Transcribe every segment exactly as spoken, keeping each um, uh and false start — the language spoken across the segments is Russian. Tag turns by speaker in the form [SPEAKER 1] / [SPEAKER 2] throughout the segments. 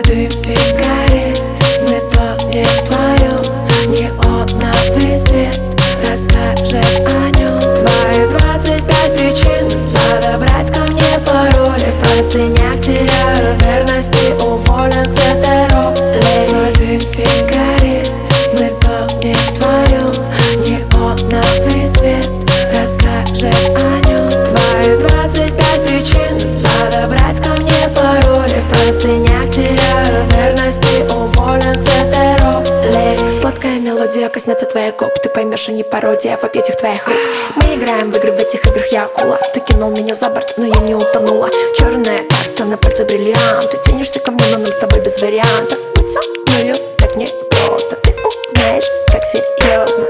[SPEAKER 1] дым сигарет, мы тонем вдвоем. Неоновый свет расскажет о нем. Твои двадцать пять причин надо брать ко мне пароли. В простынях теряю верность и уволен с этой роли. Твой дым сигарет, мы тонем вдвоем. Неоновый свет расскажет о нем. Твои двадцать пять причин надо брать ко мне пароли. В простынях теряю верность и уволен с этой роли. Сладкая мелодия коснется твоих губ, ты поймешь, что не пародия в объятиях твоих рук. Мы играем в игры, в этих играх я акула. Ты кинул меня за борт, но я не утонула. Черная карта, на пальце бриллиант. Ты тянешься ко мне, но нам с тобой без вариантов. Быть со мною так не просто, ты узнаешь, как серьезно.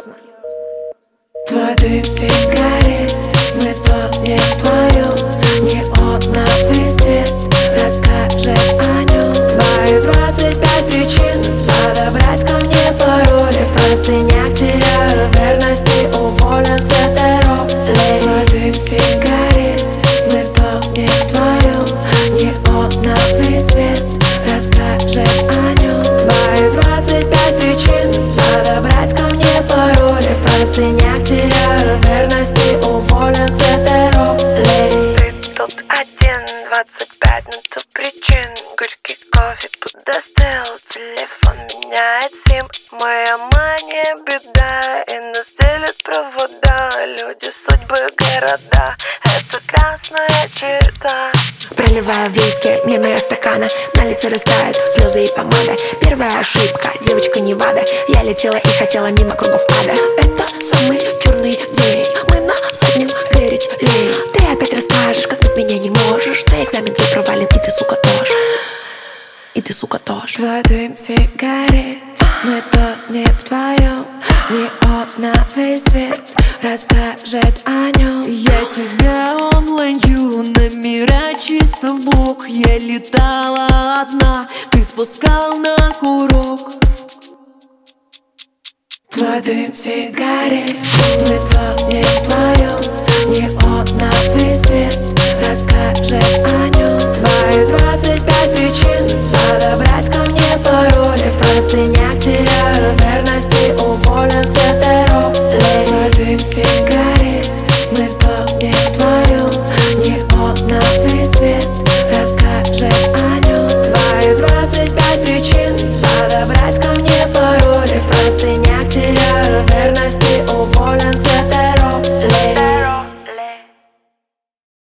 [SPEAKER 1] Твой дым сигарет, мы тонем вдвоем. Неоновый свет расскажет о нем. Твои двадцать пять причин надо брать ко мне пароли. В простынях теряю верность и уволен с этой роли. Твой дым сигарет, мы тонем вдвоем. Неоновый свет расскажет о нем. Твои двадцать пять причин надо брать ко мне пароли. В простынях теряю верность и уволен с этой роли.
[SPEAKER 2] Ты тут один, двадцать пять на ту причин. Горький кофе подостыл, телефон меняет сим. Моя мания беда, и нас делят провода. Люди, судьбы, города, это красная черта.
[SPEAKER 1] Проливаю виски мимо стакана, на лице растают слезы и помада. Первая ошибка, девочка Невада. Я летела и хотела мимо кругов ада. Это самый черный день, мы на заднем верить лень. Ты опять расскажешь, как без меня не можешь. Ты экзамен твой провален, и ты, сука, тоже. И ты, сука, тоже. Твой дым сигарет, мы тонем вдвоем. Неоновый свет расскажет о нем.
[SPEAKER 3] Я тебя онлайню, номера чисто в блок. Я летала одна, ты спускал на курок.
[SPEAKER 1] Твой дым сигарет, мы тонем